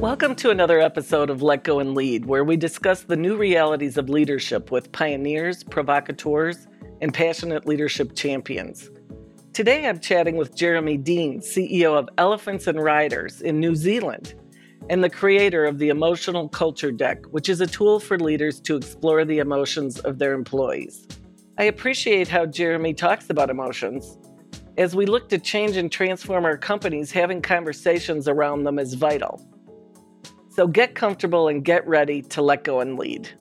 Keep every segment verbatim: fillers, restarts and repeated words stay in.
Welcome to another episode of Let Go and Lead, where we discuss the new realities of leadership with pioneers, provocateurs, and passionate leadership champions. Today I'm chatting with Jeremy Dean, C E O of Elephants and Riders in New Zealand, and the creator of the Emotional Culture Deck, which is a tool for leaders to explore the emotions of their employees. I appreciate how Jeremy talks about emotions. As we look to change and transform our companies, having conversations around them is vital. So get comfortable and get ready to let go and lead.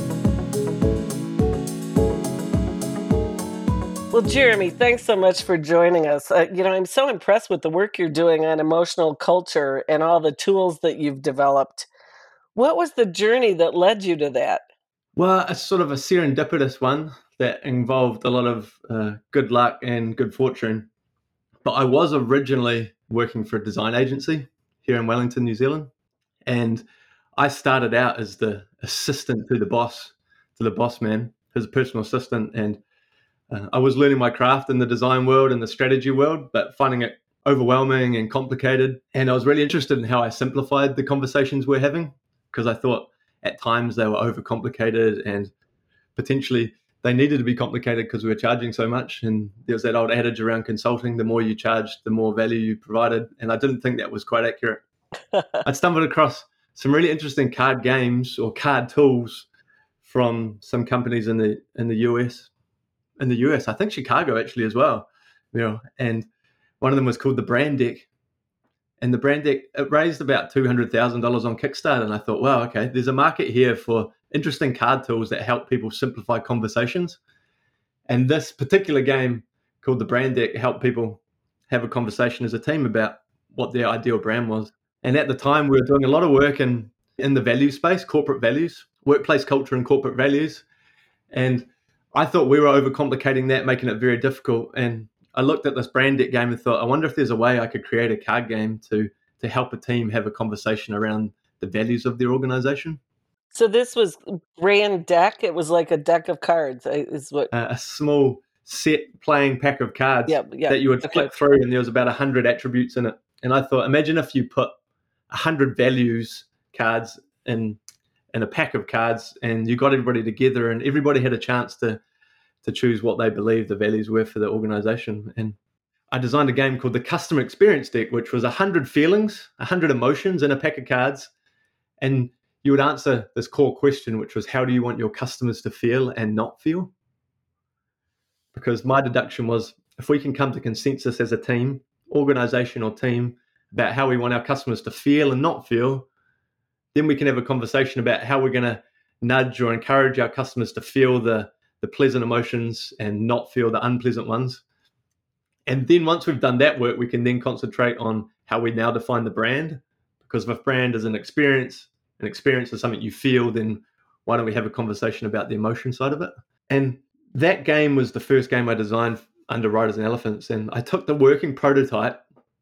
Well, Jeremy, thanks so much for joining us. Uh, you know, I'm so impressed with the work you're doing on emotional culture and all the tools that you've developed. What was the journey that led you to that? Well, it's sort of a serendipitous one that involved a lot of uh, good luck and good fortune. But I was originally working for a design agency here in Wellington, New Zealand. And I started out as the assistant to the boss, to the boss man, his personal assistant. And uh, I was learning my craft in the design world and the strategy world, but finding it overwhelming and complicated. And I was really interested in how I simplified the conversations we're having, because I thought at times they were overcomplicated and potentially they needed to be complicated because we were charging so much. And there was that old adage around consulting, the more you charged, the more value you provided. And I didn't think that was quite accurate. I stumbled across some really interesting card games or card tools from some companies in the in the U S. In the U S, I think Chicago actually as well. You know, and one of them was called the Brand Deck. And the Brand Deck, it raised about two hundred thousand dollars on Kickstarter. And I thought, wow, okay, there's a market here for interesting card tools that help people simplify conversations. And this particular game called the Brand Deck helped people have a conversation as a team about what their ideal brand was. And at the time, we were doing a lot of work in, in the value space, corporate values, workplace culture and corporate values. And I thought we were overcomplicating that, making it very difficult. And I looked at this Brand Deck game and thought, I wonder if there's a way I could create a card game to, to help a team have a conversation around the values of their organization. So this was Brand Deck. It was like a deck of cards, is what? Uh, a small set playing pack of cards Yep, yep. that you would Okay. flip through, and there was about one hundred attributes in it. And I thought, imagine if you put one hundred values cards in in a pack of cards, and you got everybody together, and everybody had a chance to to choose what they believed the values were for the organization. And I designed a game called the Customer Experience Deck, which was one hundred feelings, one hundred emotions in a pack of cards. And you would answer this core question, which was, how do you want your customers to feel and not feel? Because my deduction was, if we can come to consensus as a team, organization or team, about how we want our customers to feel and not feel, then we can have a conversation about how we're going to nudge or encourage our customers to feel the, the pleasant emotions and not feel the unpleasant ones. And then once we've done that work, we can then concentrate on how we now define the brand. Because if brand is an experience, an experience is something you feel, then why don't we have a conversation about the emotion side of it? And that game was the first game I designed under Riders and Elephants. And I took the working prototype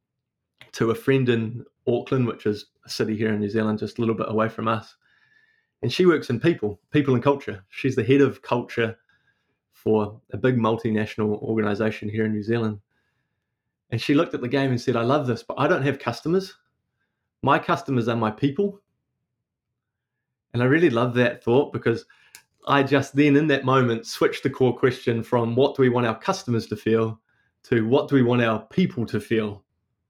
to a friend in Auckland, which is a city here in New Zealand, just a little bit away from us. And she works in people, people and culture. She's the head of culture for a big multinational organization here in New Zealand. And she looked at the game and said, I love this, but I don't have customers. My customers are my people. And I really love that thought, because I just then in that moment switched the core question from what do we want our customers to feel to what do we want our people to feel?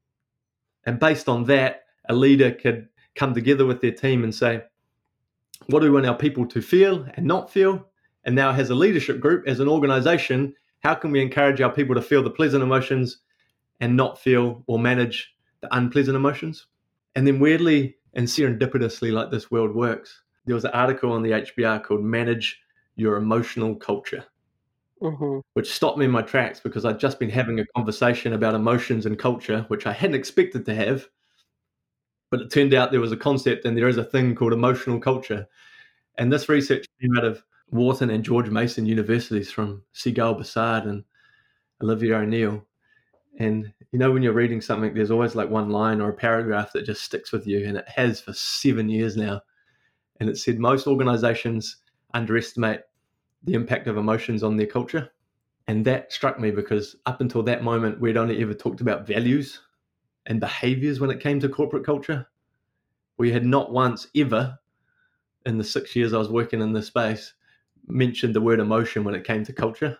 And based on that, a leader could come together with their team and say, what do we want our people to feel and not feel? And now as a leadership group, as an organization, how can we encourage our people to feel the pleasant emotions and not feel or manage the unpleasant emotions? And then weirdly and serendipitously, like this world works, there was an article on the H B R called Manage Your Emotional Culture, mm-hmm. which stopped me in my tracks, because I'd just been having a conversation about emotions and culture, which I hadn't expected to have. But it turned out there was a concept and there is a thing called emotional culture. And this research came out of Wharton and George Mason universities from Sigal Bassard and Olivia O'Neill. And you know, when you're reading something, there's always like one line or a paragraph that just sticks with you. And it has for seven years now. And it said most organizations underestimate the impact of emotions on their culture. And that struck me, because up until that moment, we'd only ever talked about values and behaviors when it came to corporate culture. we had not once ever in the six years I was working in this space mentioned the word emotion when it came to culture.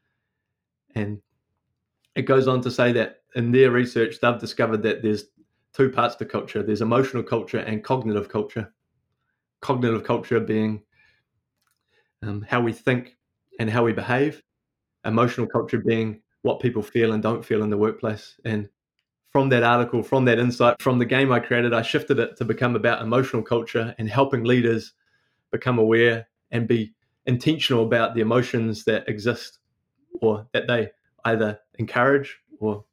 And it goes on to say that in their research, they've discovered that there's two parts to culture. There's emotional culture and cognitive culture. Cognitive culture being um, how we think and how we behave. Emotional culture being what people feel and don't feel in the workplace. And from that article, from that insight, from the game I created, I shifted it to become about emotional culture and helping leaders become aware and be intentional about the emotions that exist or that they either encourage or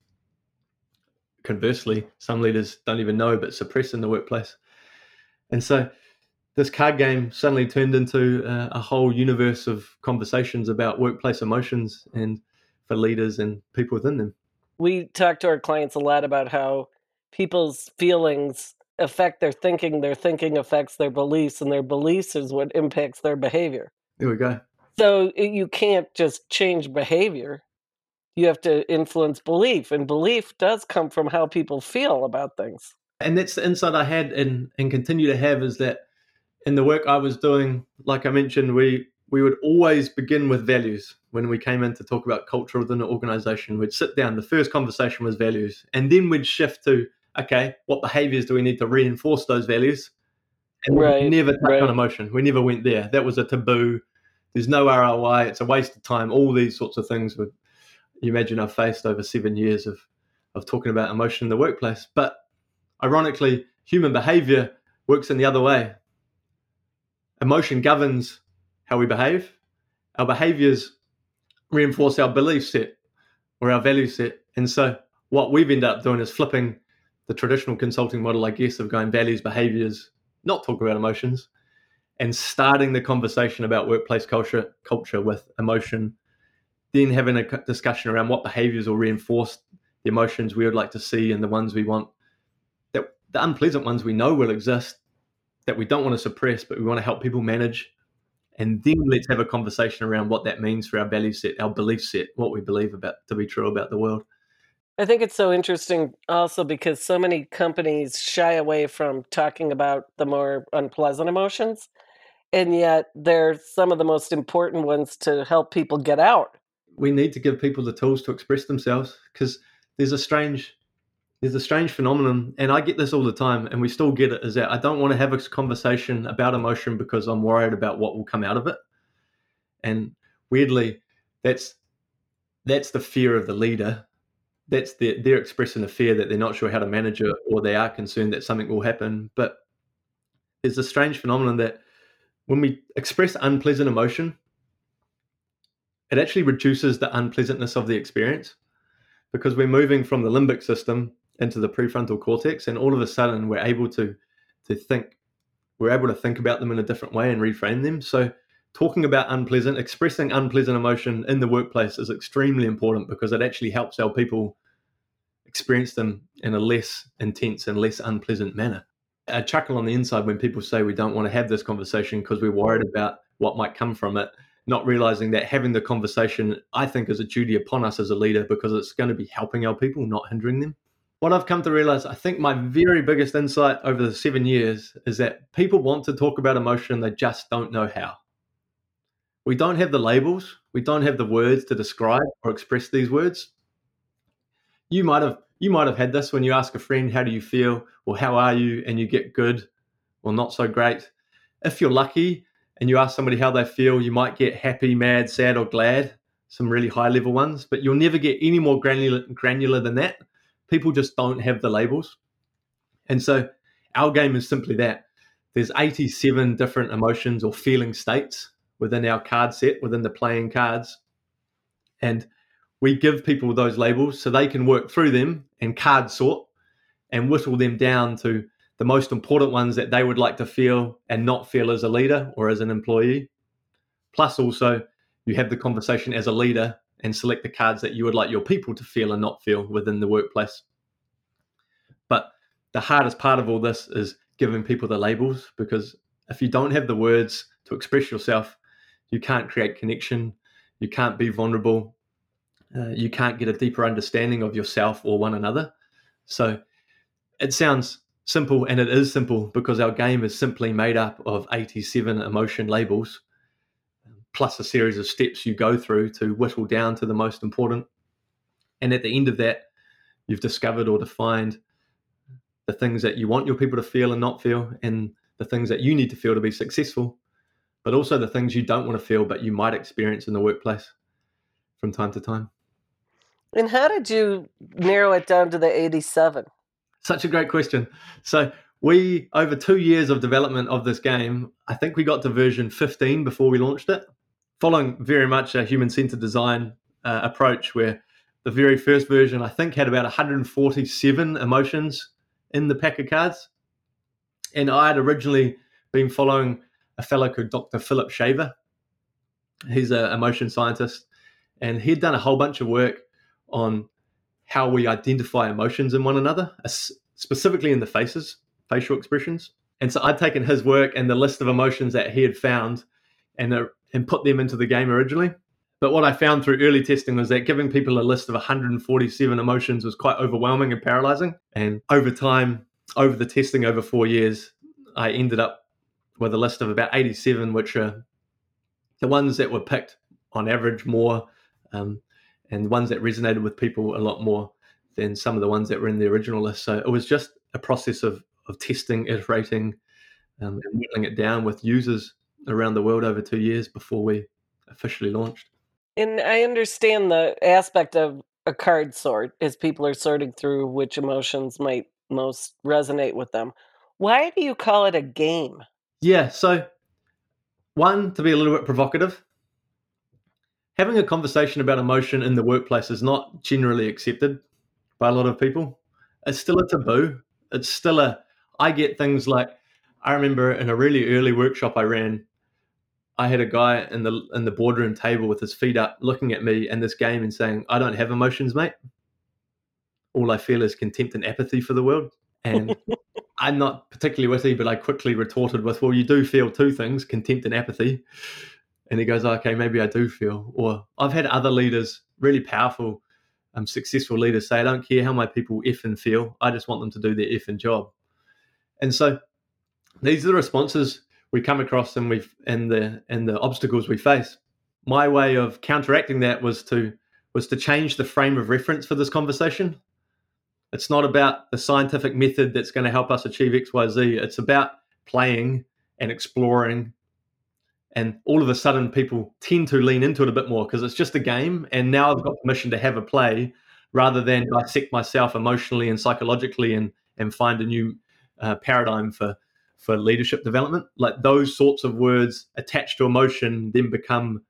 conversely, some leaders don't even know but suppress in the workplace. And so this card game suddenly turned into uh, a whole universe of conversations about workplace emotions and for leaders and people within them. We talk to our clients a lot about how people's feelings affect their thinking, their thinking affects their beliefs, and their beliefs is what impacts their behavior. There we go. So you can't just change behavior. You have to influence belief, and belief does come from how people feel about things. And that's the insight I had and, and continue to have is that in the work I was doing, like I mentioned, we we would always begin with values. When we came in to talk about culture within an organization, we'd sit down. The first conversation was values. And then we'd shift to, okay, what behaviors do we need to reinforce those values? And Right, we never touched right. on emotion. We never went there. That was a taboo. There's no R O I. It's a waste of time. All these sorts of things would, you imagine I've faced over seven years of, of talking about emotion in the workplace. But ironically, human behavior works in the other way. Emotion governs how we behave. Our behaviors reinforce our belief set or our value set. And so what we've ended up doing is flipping the traditional consulting model, I guess, of going values, behaviors, not talking about emotions, and starting the conversation about workplace culture, culture with emotion, then having a discussion around what behaviors will reinforce the emotions we would like to see and the ones we want, that the unpleasant ones we know will exist, that we don't want to suppress, but we want to help people manage. And then let's have a conversation around what that means for our value set, our belief set, what we believe about to be true about the world. I think it's so interesting also because so many companies shy away from talking about the more unpleasant emotions, and yet they're some of the most important ones to help people get out. We need to give people the tools to express themselves because there's a strange there's a strange phenomenon, and I get this all the time, and we still get it, is that I don't want to have a conversation about emotion because I'm worried about what will come out of it. And weirdly, that's that's the fear of the leader. That's the, they're expressing a fear that they're not sure how to manage it, or they are concerned that something will happen. But there's a strange phenomenon that when we express unpleasant emotion, it actually reduces the unpleasantness of the experience because we're moving from the limbic system into the prefrontal cortex, and all of a sudden we're able to to think, we're able to think about them in a different way and reframe them. So talking about unpleasant, expressing unpleasant emotion in the workplace is extremely important because it actually helps our people experience them in a less intense and less unpleasant manner. I chuckle on the inside when people say we don't want to have this conversation because we're worried about what might come from it, not realizing that having the conversation, I think, is a duty upon us as a leader because it's going to be helping our people, not hindering them. What I've come to realize, I think my very biggest insight over the seven years is that people want to talk about emotion, they just don't know how. We don't have the labels, we don't have the words to describe or express these words. You might have you might have had this when you ask a friend, how do you feel, or how are you, and you get good or not so great. If you're lucky and you ask somebody how they feel, you might get happy, mad, sad, or glad, some really high level ones, but you'll never get any more granular, granular than that. People just don't have the labels. And so our game is simply that. There's eighty-seven different emotions or feeling states within our card set, within the playing cards. And we give people those labels so they can work through them and card sort and whittle them down to the most important ones that they would like to feel and not feel as a leader or as an employee. Plus also you have the conversation as a leader and select the cards that you would like your people to feel and not feel within the workplace. But the hardest part of all this is giving people the labels, because if you don't have the words to express yourself, you can't create connection, you can't be vulnerable, uh, you can't get a deeper understanding of yourself or one another. So it sounds simple, and it is simple because our game is simply made up of eighty-seven emotion labels, plus a series of steps you go through to whittle down to the most important. And at the end of that, you've discovered or defined the things that you want your people to feel and not feel, and the things that you need to feel to be successful, but also the things you don't want to feel but you might experience in the workplace from time to time. And how did you narrow it down to the eighty-seven? Such a great question. So we, over two years of development of this game, I think we got to version fifteen before we launched it, following very much a human-centered design uh, approach, where the very first version, I think, had about one hundred forty-seven emotions in the pack of cards. And I had originally been following a fellow called Doctor Philip Shaver. He's an emotion scientist, and he'd done a whole bunch of work on how we identify emotions in one another, specifically in the faces, facial expressions. And so I'd taken his work and the list of emotions that he had found and, uh, and put them into the game originally. But what I found through early testing was that giving people a list of one hundred forty-seven emotions was quite overwhelming and paralyzing. And over time, over the testing over four years, I ended up with a list of about eighty-seven, which are the ones that were picked on average more, um, and ones that resonated with people a lot more than some of the ones that were in the original list. So it was just a process of of testing, iterating, um, and whittling it down with users around the world over two years before we officially launched. And I understand the aspect of a card sort as people are sorting through which emotions might most resonate with them. Why do you call it a game? Yeah, so one, to be a little bit provocative. Having a conversation about emotion in the workplace is not generally accepted by a lot of people. It's still a taboo. It's still a, I get things like, I remember in a really early workshop I ran, I had a guy in the in the boardroom table with his feet up looking at me and this game and saying, I don't have emotions, mate. All I feel is contempt and apathy for the world. And I'm not particularly witty, but I quickly retorted with, well, you do feel two things, contempt and apathy. And he goes, okay, maybe I do feel. Or I've had other leaders, really powerful, um, successful leaders say, I don't care how my people effing feel. I just want them to do their effing job. And so these are the responses we come across and we and the and the obstacles we face. My way of counteracting that was to was to change the frame of reference for this conversation. It's not about the scientific method that's going to help us achieve X, Y, Z. It's about playing and exploring. And all of a sudden, people tend to lean into it a bit more because it's just a game. And now I've got permission to have a play rather than dissect myself emotionally and psychologically and, and find a new uh, paradigm for, for leadership development. Like those sorts of words attached to emotion then become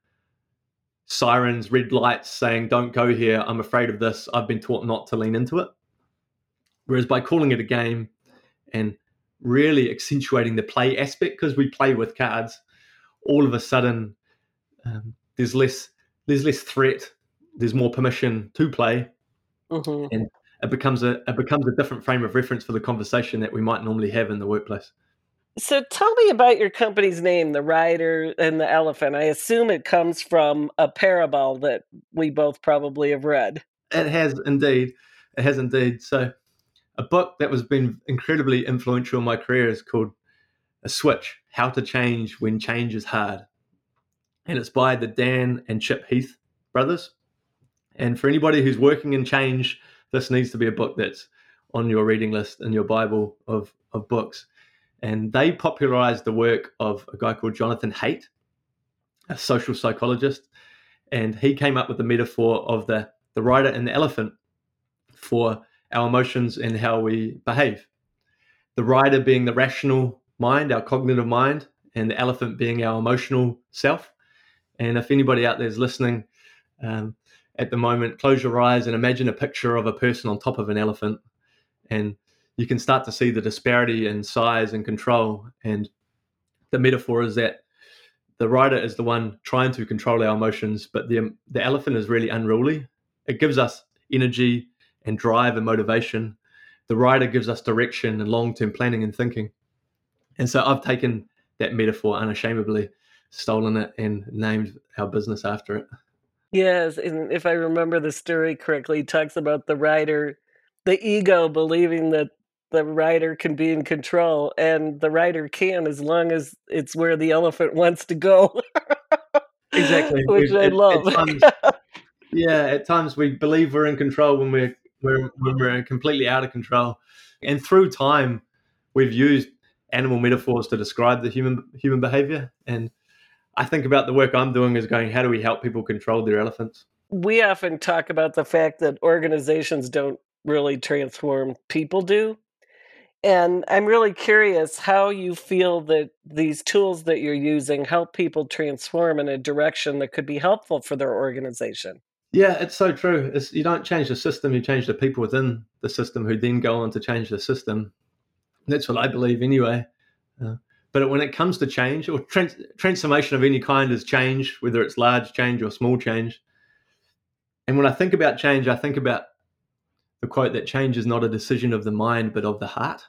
sirens, red lights saying, don't go here. I'm afraid of this. I've been taught not to lean into it. Whereas by calling it a game and really accentuating the play aspect, because we play with cards, all of a sudden um, there's less there's less threat, there's more permission to play, mm-hmm. and it becomes a it becomes a different frame of reference for the conversation that we might normally have in the workplace. So tell me about your company's name, the Rider and the Elephant. I assume it comes from a parable that we both probably have read. It has indeed. It has indeed. So a book that has been incredibly influential in my career is called A Switch, How to Change When Change is Hard. And it's by the Dan and Chip Heath brothers. And for anybody who's working in change, this needs to be a book that's on your reading list in your Bible of, of books. And they popularized the work of a guy called Jonathan Haidt, a social psychologist. And he came up with the metaphor of the, the rider and the elephant for our emotions and how we behave. The rider being the rational mind, our cognitive mind, and the elephant being our emotional self. And if anybody out there is listening um, at the moment, close your eyes and imagine a picture of a person on top of an elephant. And you can start to see the disparity in size and control. And the metaphor is that the rider is the one trying to control our emotions, but the, the elephant is really unruly. It gives us energy and drive and motivation. The rider gives us direction and long-term planning and thinking. And so I've taken that metaphor unashamedly, stolen it, and named our business after it. Yes, and if I remember the story correctly, it talks about the rider, the ego believing that the rider can be in control, and the rider can as long as it's where the elephant wants to go, Exactly. which We've I at, at love. times, yeah, at times we believe we're in control when we're, we're when we're completely out of control. And through time, we've used animal metaphors to describe the human human behavior. And I think about the work I'm doing as going, how do we help people control their elephants? We often talk about the fact that organizations don't really transform, people do. And I'm really curious how you feel that these tools that you're using help people transform in a direction that could be helpful for their organization. Yeah, it's so true. It's, you don't change the system, you change the people within the system who then go on to change the system. That's what I believe anyway. Uh, but when it comes to change or trans- transformation of any kind is change, whether it's large change or small change. And when I think about change, I think about the quote that change is not a decision of the mind, but of the heart.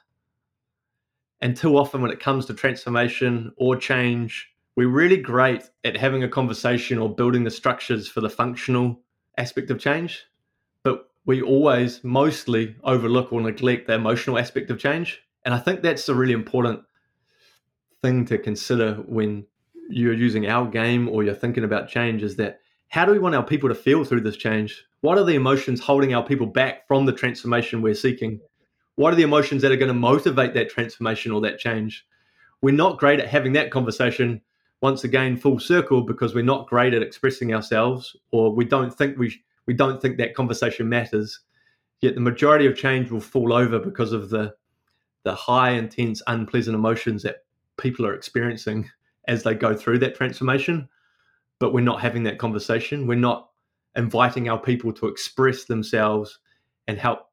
And too often when it comes to transformation or change, we're really great at having a conversation or building the structures for the functional aspect of change. But we always mostly overlook or neglect the emotional aspect of change. And I think that's a really important thing to consider when you're using our game or you're thinking about change, is that how do we want our people to feel through this change? What are the emotions holding our people back from the transformation we're seeking? What are the emotions that are going to motivate that transformation or that change? We're not great at having that conversation, once again, full circle, because we're not great at expressing ourselves, or we don't think we we don't think that conversation matters. Yet the majority of change will fall over because of the the high, intense, unpleasant emotions that people are experiencing as they go through that transformation. But we're not having that conversation. We're not inviting our people to express themselves and help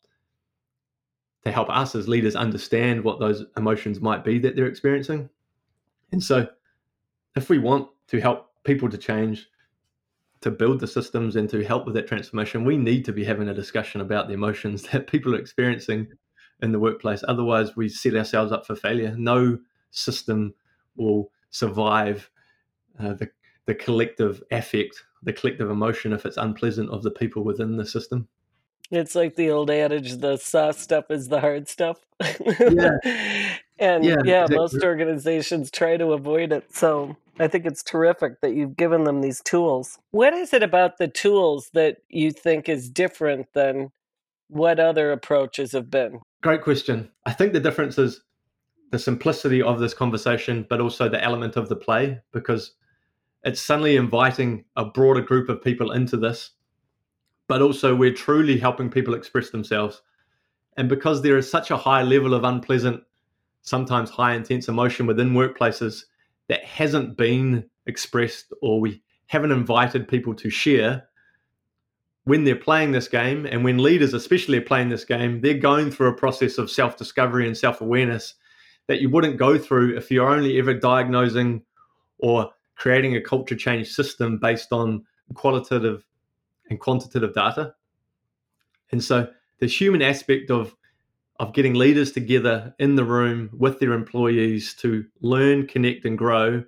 to help us as leaders understand what those emotions might be that they're experiencing. And so if we want to help people to change, to build the systems and to help with that transformation, we need to be having a discussion about the emotions that people are experiencing in the workplace. Otherwise, we set ourselves up for failure. No system will survive uh, the, the collective affect, the collective emotion, if it's unpleasant, of the people within the system. It's like the old adage, the soft stuff is the hard stuff. Yeah, And yeah, yeah, exactly. most organizations try to avoid it. So I think it's terrific that you've given them these tools. What is it about the tools that you think is different than what other approaches have been? Great question. I think the difference is the simplicity of this conversation, but also the element of the play, because it's suddenly inviting a broader group of people into this, but also we're truly helping people express themselves. And because there is such a high level of unpleasant, sometimes high intense emotion within workplaces that hasn't been expressed, or we haven't invited people to share, when they're playing this game, and when leaders especially are playing this game, they're going through a process of self-discovery and self-awareness that you wouldn't go through if you're only ever diagnosing or creating a culture change system based on qualitative and quantitative data. And so the human aspect of of getting leaders together in the room with their employees to learn, connect, and grow,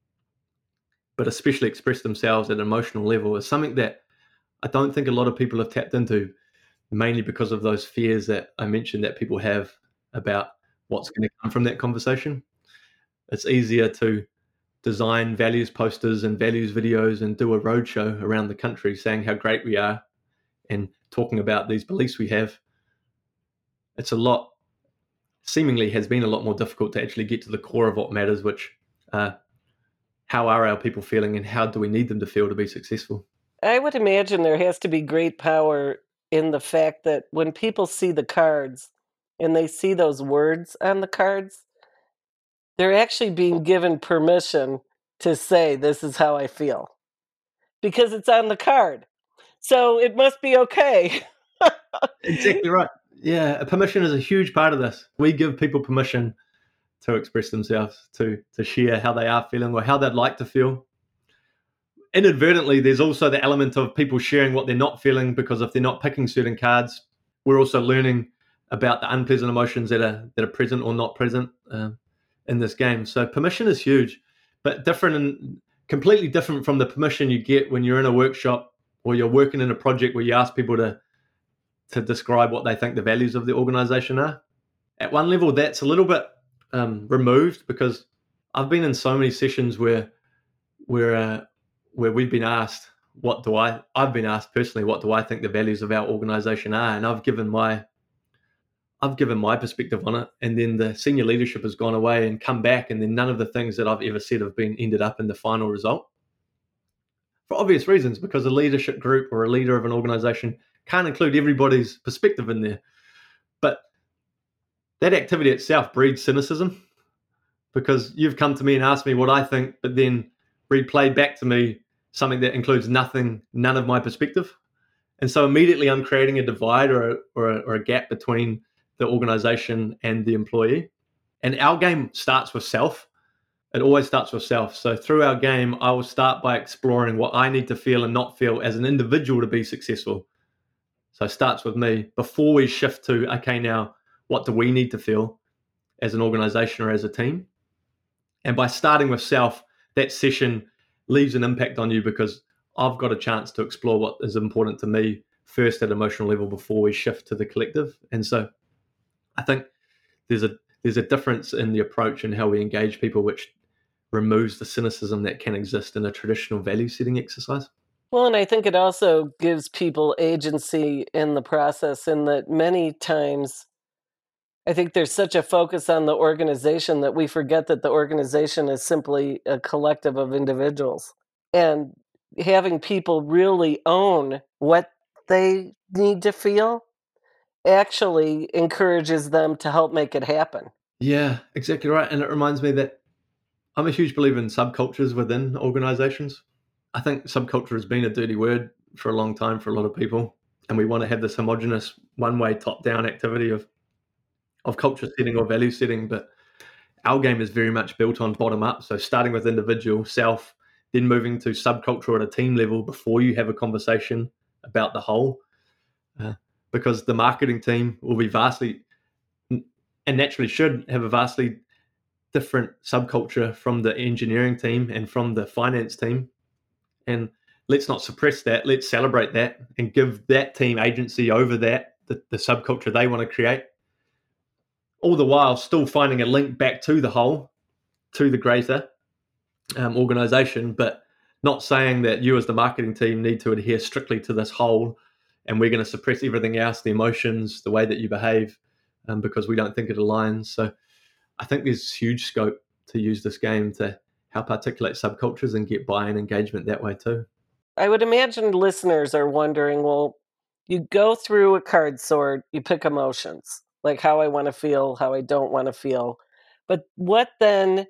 but especially express themselves at an emotional level, is something that I don't think a lot of people have tapped into, mainly because of those fears that I mentioned that people have about what's going to come from that conversation. It's easier to design values posters and values videos and do a roadshow around the country saying how great we are and talking about these beliefs we have. It's a lot, seemingly has been a lot more difficult to actually get to the core of what matters, which uh, how are our people feeling and how do we need them to feel to be successful? I would imagine there has to be great power in the fact that when people see the cards and they see those words on the cards, they're actually being given permission to say, "This is how I feel," because it's on the card. So it must be okay. Exactly right. Yeah, permission is a huge part of this. We give people permission to express themselves, to to share how they are feeling or how they'd like to feel. Inadvertently, there's also the element of people sharing what they're not feeling, because if they're not picking certain cards, we're also learning about the unpleasant emotions that are that are present or not present uh, in this game. So permission is huge, but different and completely different from the permission you get when you're in a workshop or you're working in a project where you ask people to to describe what they think the values of the organization are. at one level, that's a little bit um, removed, because I've been in so many sessions where where uh, where we've been asked, what do I, I've been asked personally, what do I think the values of our organization are? And I've given my, I've given my perspective on it. And then the senior leadership has gone away and come back. And then none of the things that I've ever said have been ended up in the final result, for obvious reasons, because a leadership group or a leader of an organization can't include everybody's perspective in there. But that activity itself breeds cynicism, because you've come to me and asked me what I think, but then replayed back to me something that includes nothing, none of my perspective. And so immediately I'm creating a divide or a, or a, or a gap between the organization and the employee. And our game starts with self. It always starts with self. So through our game, I will start by exploring what I need to feel and not feel as an individual to be successful. So it starts with me before we shift to, okay, now what do we need to feel as an organization or as a team? And by starting with self, that session leaves an impact on you, because I've got a chance to explore what is important to me first at emotional level before we shift to the collective. And so I think there's a there's a difference in the approach and how we engage people, which removes the cynicism that can exist in a traditional value setting exercise. Well, and I think it also gives people agency in the process, in that many times I think there's such a focus on the organization that we forget that the organization is simply a collective of individuals. And having people really own what they need to feel actually encourages them to help make it happen. Yeah, exactly right. And it reminds me that I'm a huge believer in subcultures within organizations. I think subculture has been a dirty word for a long time for a lot of people. And we want to have this homogenous, one-way, top-down activity of of culture setting or value setting, but our game is very much built on bottom up. So starting with individual self, then moving to subculture at a team level before you have a conversation about the whole, uh, because the marketing team will be vastly, and naturally should have a vastly different subculture from the engineering team and from the finance team. And let's not suppress that. Let's celebrate that and give that team agency over that, the, the subculture they want to create. All the while still finding a link back to the whole, to the greater um, organization, but not saying that you as the marketing team need to adhere strictly to this whole and we're going to suppress everything else, the emotions, the way that you behave, um, because we don't think it aligns. So I think there's huge scope to use this game to help articulate subcultures and get buy-in engagement that way too. I would imagine listeners are wondering, well, you go through a card sort, you pick emotions, like how I want to feel, how I don't want to feel. But what then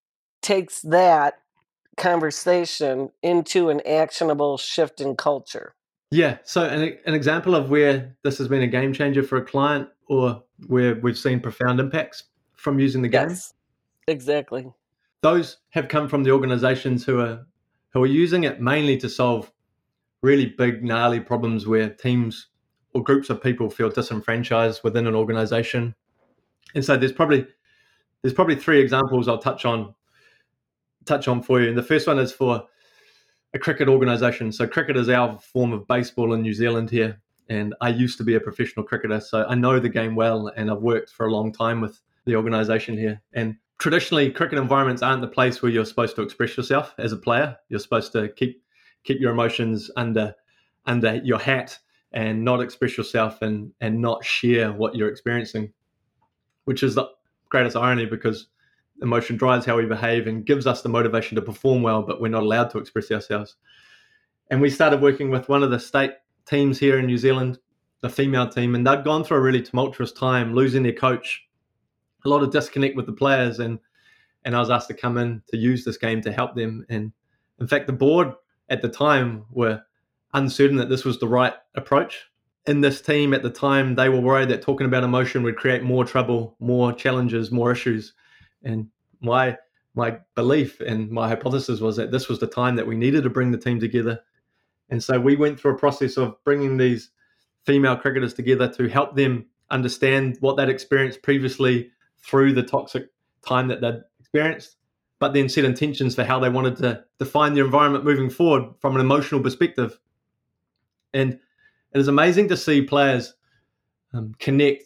takes that conversation into an actionable shift in culture? Yeah, so an, an example of where this has been a game changer for a client, or where we've seen profound impacts from using the game. Yes, exactly. Those have come from the organizations who are who are using it mainly to solve really big, gnarly problems where teams or groups of people feel disenfranchised within an organization. And so there's probably there's probably three examples I'll touch on touch on for you. And the first one is for a cricket organization. So cricket is our form of baseball in New Zealand here. And I used to be a professional cricketer, so I know the game well, and I've worked for a long time with the organization here. And traditionally, cricket environments aren't the place where you're supposed to express yourself as a player. You're supposed to keep keep your emotions under under your hat and not express yourself and and not share what you're experiencing, which is the greatest irony, because emotion drives how we behave and gives us the motivation to perform well, but we're not allowed to express ourselves. And we started working with one of the state teams here in New Zealand, the female team, and they'd gone through a really tumultuous time, losing their coach, a lot of disconnect with the players, and and I was asked to come in to use this game to help them. And in fact, the board at the time were uncertain that this was the right approach. In this team at the time, they were worried that talking about emotion would create more trouble, more challenges, more issues. And my my belief and my hypothesis was that this was the time that we needed to bring the team together. And so we went through a process of bringing these female cricketers together to help them understand what they'd experienced previously through the toxic time that they'd experienced, but then set intentions for how they wanted to define their environment moving forward from an emotional perspective. And it is amazing to see players um, connect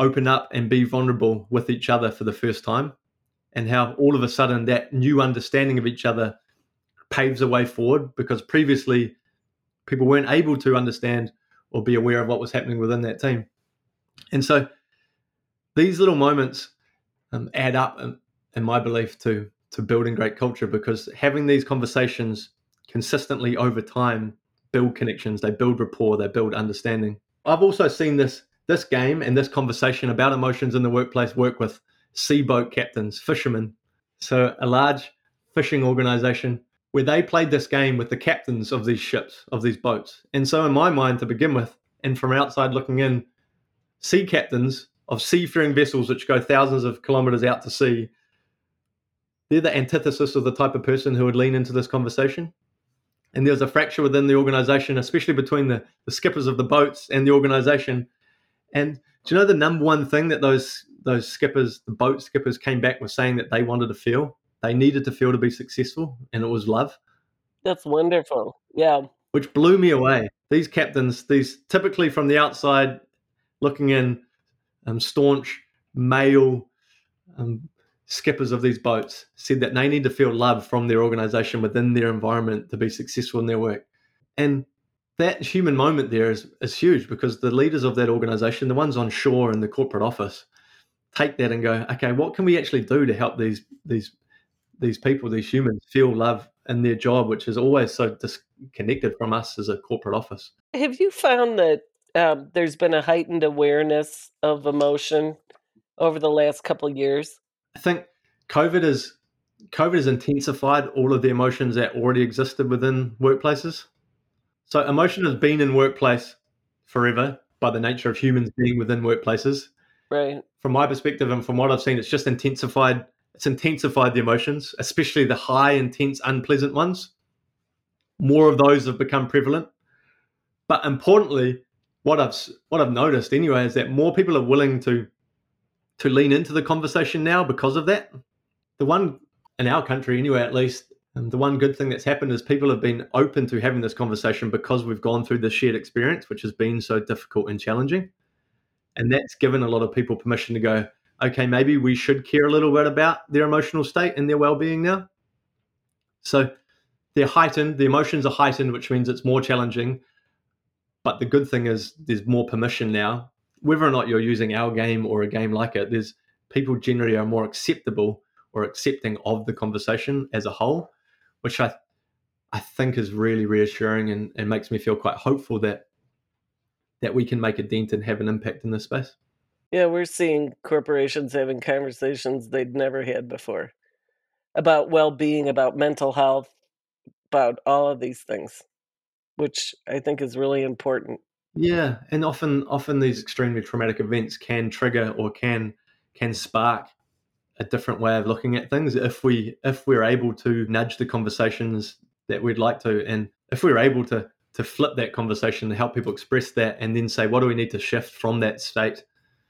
open up and be vulnerable with each other for the first time, and how all of a sudden that new understanding of each other paves a way forward, because previously people weren't able to understand or be aware of what was happening within that team. And so these little moments um, add up, in, in my belief, to to building great culture, because having these conversations consistently over time build connections, they build rapport, they build understanding. I've also seen this this game and this conversation about emotions in the workplace work with sea boat captains, fishermen. So a large fishing organization where they played this game with the captains of these ships, of these boats. And so in my mind, to begin with, and from outside looking in, sea captains of seafaring vessels which go thousands of kilometers out to sea, they're the antithesis of the type of person who would lean into this conversation. And there's a fracture within the organization, especially between the, the skippers of the boats and the organization. And do you know the number one thing that those those skippers, the boat skippers, came back with saying that they wanted to feel? They needed to feel to be successful, and it was love. That's wonderful. Yeah. Which blew me away. These captains, these typically from the outside looking in, um, staunch, male um, skippers of these boats, said that they need to feel love from their organization within their environment to be successful in their work. And that human moment there is, is huge, because the leaders of that organization, the ones on shore in the corporate office, take that and go, okay, what can we actually do to help these these these people, these humans, feel love in their job, which is always so disconnected from us as a corporate office. Have you found that um, there's been a heightened awareness of emotion over the last couple of years? I think COVID has COVID has intensified all of the emotions that already existed within workplaces. So emotion has been in workplace forever by the nature of humans being within workplaces. Right. From my perspective and from what I've seen, it's just intensified. It's intensified the emotions, especially the high, intense, unpleasant ones. More of those have become prevalent. But importantly, what I've what I've noticed anyway is that more people are willing to to lean into the conversation now because of that. The one in our country, anyway, at least, um, the one good thing that's happened is people have been open to having this conversation because we've gone through this shared experience, which has been so difficult and challenging. And that's given a lot of people permission to go, okay, maybe we should care a little bit about their emotional state and their well-being now. So they're heightened, the emotions are heightened, which means it's more challenging. But the good thing is there's more permission now. Whether or not you're using our game or a game like it, there's people generally are more acceptable or accepting of the conversation as a whole, which I I think is really reassuring and, and makes me feel quite hopeful that that we can make a dent and have an impact in this space. Yeah, we're seeing corporations having conversations they'd never had before about well-being, about mental health, about all of these things, which I think is really important. Yeah, and often often these extremely traumatic events can trigger or can can spark a different way of looking at things if we if we're able to nudge the conversations that we'd like to, and if we're able to to flip that conversation and help people express that, and then say what do we need to shift from that state,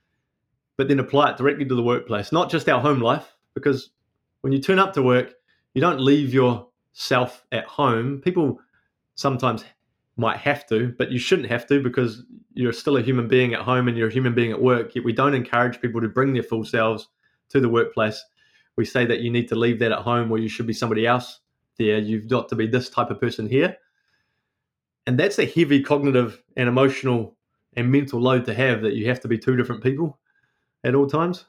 but then apply it directly to the workplace, not just our home life, because when you turn up to work, you don't leave yourself at home. People sometimes might have to, but you shouldn't have to, because you're still a human being at home and you're a human being at work. Yet we don't encourage people to bring their full selves to the workplace. We say that you need to leave that at home, or you should be somebody else there. You've got to be this type of person here. And that's a heavy cognitive and emotional and mental load to have, that you have to be two different people at all times.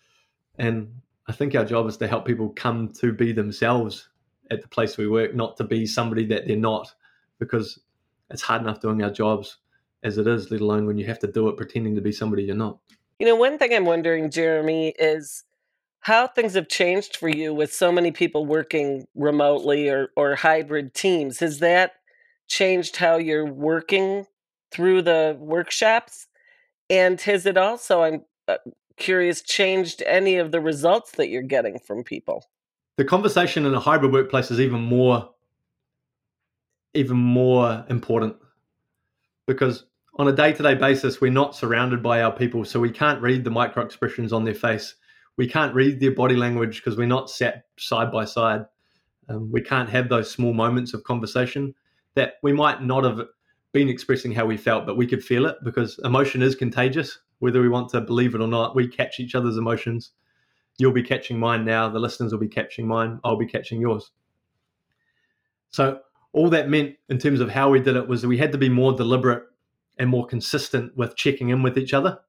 And I think our job is to help people come to be themselves at the place we work, not to be somebody that they're not, because it's hard enough doing our jobs as it is, let alone when you have to do it pretending to be somebody you're not. You know, one thing I'm wondering, Jeremy, is how things have changed for you with so many people working remotely or, or hybrid teams. Has that changed how you're working through the workshops? And has it also, I'm uh, curious, changed any of the results that you're getting from people? The conversation in a hybrid workplace is even more, even more important, because on a day-to-day basis, we're not surrounded by our people, so we can't read the micro expressions on their face. We can't read their body language because we're not sat side by side. Um, we can't have those small moments of conversation that we might not have been expressing how we felt, but we could feel it, because emotion is contagious. whether we want to believe it or not. We catch each other's emotions. You'll be catching mine now. The listeners will be catching mine. I'll be catching yours. So all that meant in terms of how we did it was that we had to be more deliberate and more consistent with checking in with each other.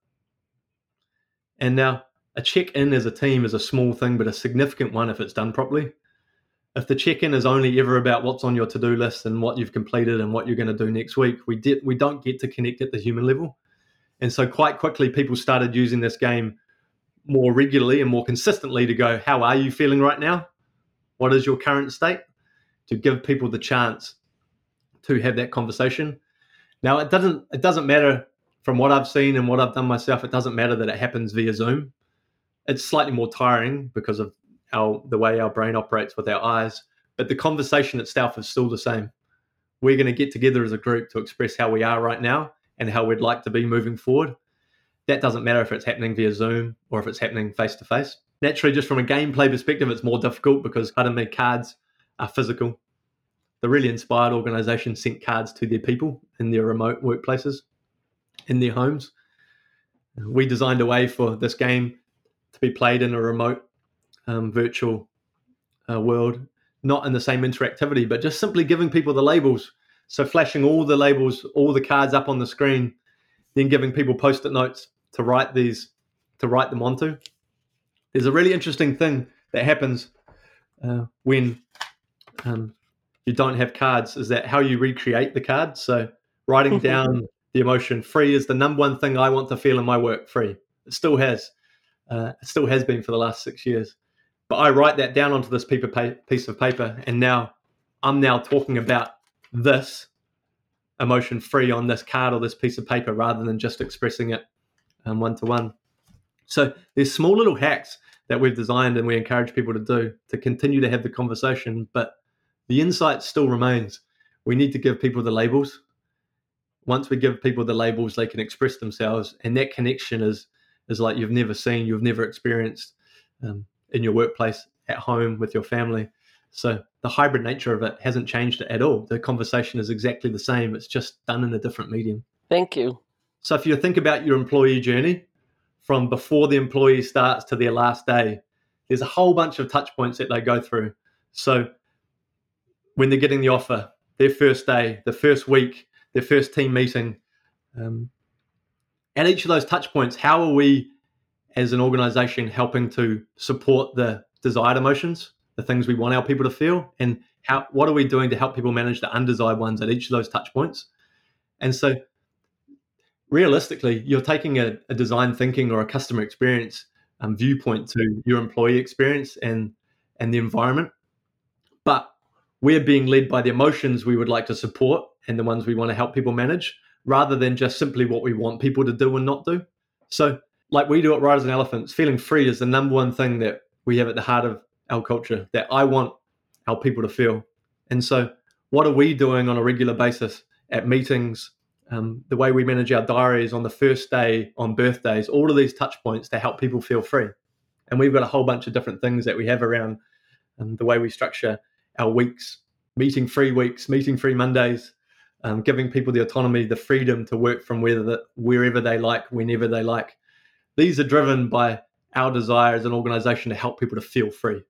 And now a check-in as a team is a small thing, but a significant one if it's done properly. If the check-in is only ever about what's on your to-do list and what you've completed and what you're going to do next week, we did we don't get to connect at the human level. And so quite quickly, people started using this game more regularly and more consistently to go, how are you feeling right now? What is your current state? To give people the chance to have that conversation. Now, it doesn't it doesn't matter from what I've seen and what I've done myself, it doesn't matter that it happens via Zoom. It's slightly more tiring because of our the way our brain operates with our eyes, but the conversation itself is still the same. We're going to get together as a group to express how we are right now and how we'd like to be moving forward. That doesn't matter if it's happening via Zoom or if it's happening face-to-face. Naturally, just from a gameplay perspective, it's more difficult because part of me cards are physical. The really inspired organizations sent cards to their people in their remote workplaces, in their homes. We designed a way for this game to be played in a remote um, virtual uh, world, not in the same interactivity, but just simply giving people the labels. So flashing all the labels, all the cards up on the screen, then giving people post-it notes to write these, to write them onto. There's a really interesting thing that happens uh, when um, you don't have cards, is that how you recreate the card. So writing down the emotion, free is the number one thing I want to feel in my work, free. It still has. Uh, it still has been for the last six years. But I write that down onto this piece of paper, and now I'm now talking about this emotion free on this card or this piece of paper rather than just expressing it um, one-to-one. So there's small little hacks that we've designed and we encourage people to do to continue to have the conversation, but the insight still remains. We need to give people the labels. Once we give people the labels, they can express themselves, and that connection is is like you've never seen, you've never experienced um, in your workplace, at home, with your family. So the hybrid nature of it hasn't changed at all. The conversation is exactly the same. It's just done in a different medium. Thank you. So if you think about your employee journey from before the employee starts to their last day, there's a whole bunch of touch points that they go through. So when they're getting the offer, their first day, the first week, their first team meeting, um, at each of those touch points, how are we as an organization helping to support the desired emotions, the things we want our people to feel, and how what are we doing to help people manage the undesired ones at each of those touch points? And so realistically, you're taking a, a design thinking or a customer experience um, viewpoint to your employee experience and and the environment, but we're being led by the emotions we would like to support and the ones we want to help people manage, rather than just simply what we want people to do and not do. So like we do at Riders and Elephants, feeling free is the number one thing that we have at the heart of our culture that I want our people to feel. And so what are we doing on a regular basis at meetings, um, the way we manage our diaries on the first day, on birthdays, all of these touch points to help people feel free. And we've got a whole bunch of different things that we have around um, the way we structure our weeks, meeting free weeks, meeting free Mondays, um, giving people the autonomy, the freedom to work from whether the, wherever they like, whenever they like. These are driven by our desire as an organization to help people to feel free.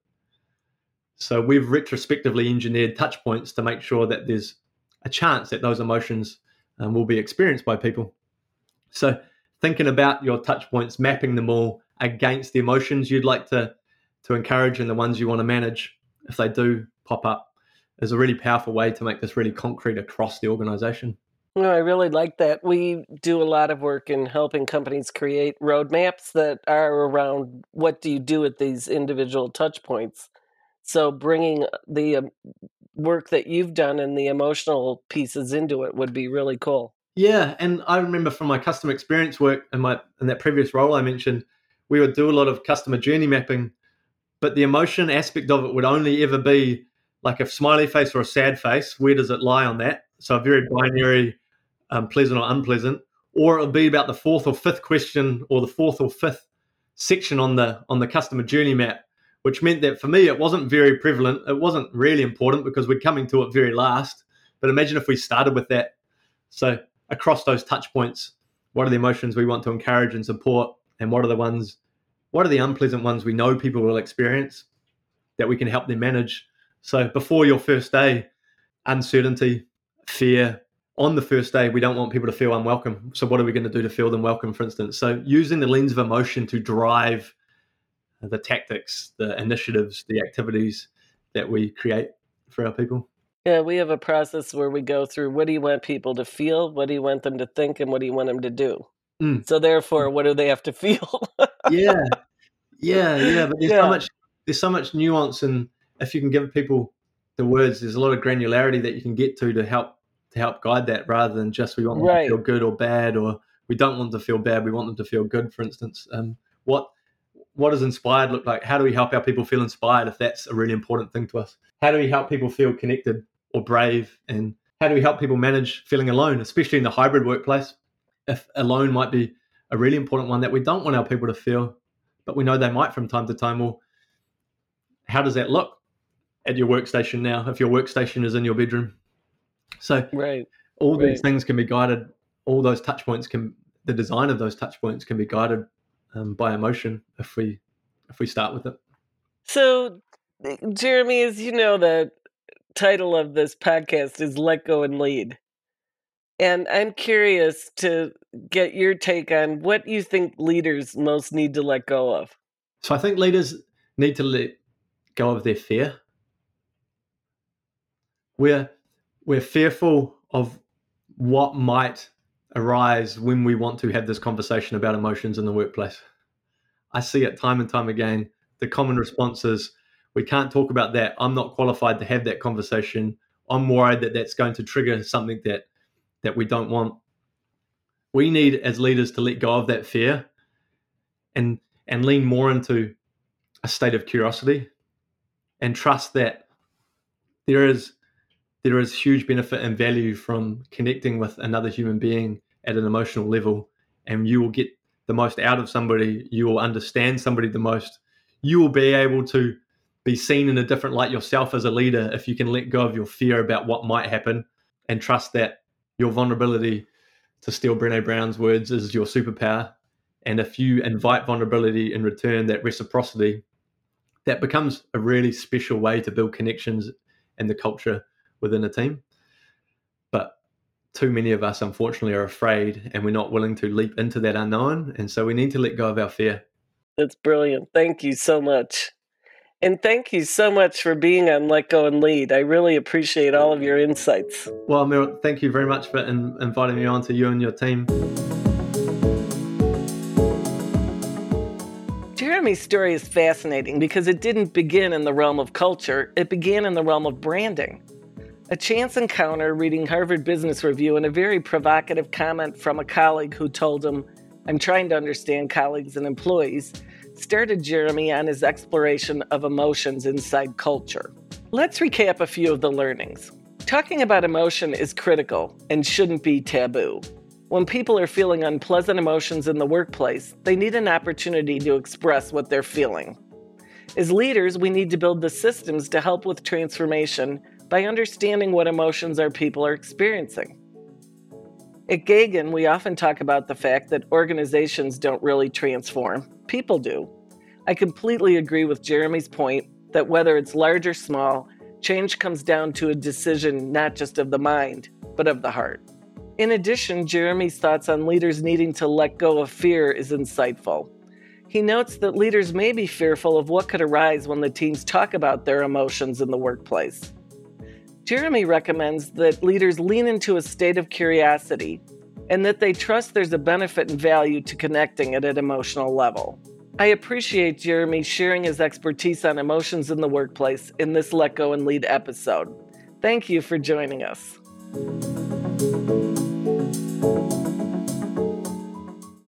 So we've retrospectively engineered touch points to make sure that there's a chance that those emotions um, will be experienced by people. So thinking about your touch points, mapping them all against the emotions you'd like to, to encourage and the ones you want to manage, if they do pop up, is a really powerful way to make this really concrete across the organization. No, I really like that. We do a lot of work in helping companies create roadmaps that are around what do you do at these individual touch points. So bringing the um, work that you've done and the emotional pieces into it would be really cool. Yeah, and I remember from my customer experience work in my in that previous role I mentioned, we would do a lot of customer journey mapping, but the emotion aspect of it would only ever be like a smiley face or a sad face. Where does it lie on that? So a very binary, um, pleasant or unpleasant, or it would be about the fourth or fifth question or the fourth or fifth section on the on the customer journey map, which meant that for me it wasn't very prevalent. It wasn't really important because we're coming to it very last. But imagine if we started with that. So across those touch points, what are the emotions we want to encourage and support, and what are the ones, what are the unpleasant ones we know people will experience that we can help them manage. So before your first day, uncertainty, fear. On the first day, we don't want people to feel unwelcome. So what are we going to do to feel them welcome, for instance? So using the lens of emotion to drive the tactics, the initiatives, the activities that we create for our people. Yeah, we have a process where we go through what do you want people to feel, what do you want them to think, and what do you want them to do? Mm. So therefore, what do they have to feel? yeah, yeah, yeah. But there's Yeah. so much, there's so much nuance, and if you can give people the words, there's a lot of granularity that you can get to to help to help guide that, rather than just we want them Right. to feel good or bad, or we don't want them to feel bad, we want them to feel good, for instance. Um, what what does inspired look like? How do we help our people feel inspired if that's a really important thing to us? How do we help people feel connected or brave? And how do we help people manage feeling alone, especially in the hybrid workplace? If alone might be a really important one that we don't want our people to feel, but we know they might from time to time. Well, how does that look at your workstation now if your workstation is in your bedroom? So Right. all Right. these things can be guided, all those touch points can, the design of those touch points can be guided um, by emotion if we if we start with it. So, Jeremy, as you know, the title of this podcast is Let Go and Lead. And I'm curious to get your take on what you think leaders most need to let go of. So I think leaders need to let go of their fear. We're we're fearful of what might arise when we want to have this conversation about emotions in the workplace. I see it time and time again. The common response is, we can't talk about that. I'm not qualified to have that conversation. I'm worried that that's going to trigger something that that we don't want. We need, as leaders, to let go of that fear and and lean more into a state of curiosity and trust that there is there is huge benefit and value from connecting with another human being at an emotional level, and you will get the most out of somebody. You will understand somebody the most. You will be able to be seen in a different light yourself as a leader if you can let go of your fear about what might happen and trust that your vulnerability, to steal Brené Brown's words, is your superpower. And if you invite vulnerability in return, that reciprocity, that becomes a really special way to build connections and the culture within a team. But too many of us, unfortunately, are afraid, and we're not willing to leap into that unknown. And so we need to let go of our fear. That's brilliant. Thank you so much. And thank you so much for being on Let Go and Lead. I really appreciate all of your insights. Well, Meryl, thank you very much for in, inviting me on to you and your team. Jeremy's story is fascinating because it didn't begin in the realm of culture. It began in the realm of branding. A chance encounter reading Harvard Business Review and a very provocative comment from a colleague who told him, "I'm trying to understand colleagues and employees," started Jeremy on his exploration of emotions inside culture. Let's recap a few of the learnings. Talking about emotion is critical and shouldn't be taboo. When people are feeling unpleasant emotions in the workplace, they need an opportunity to express what they're feeling. As leaders, we need to build the systems to help with transformation by understanding what emotions our people are experiencing. At Gagan, we often talk about the fact that organizations don't really transform. People do. I completely agree with Jeremy's point that whether it's large or small, change comes down to a decision not just of the mind, but of the heart. In addition, Jeremy's thoughts on leaders needing to let go of fear is insightful. He notes that leaders may be fearful of what could arise when the teams talk about their emotions in the workplace. Jeremy recommends that leaders lean into a state of curiosity and that they trust there's a benefit and value to connecting at an emotional level. I appreciate Jeremy sharing his expertise on emotions in the workplace in this Let Go and Lead episode. Thank you for joining us.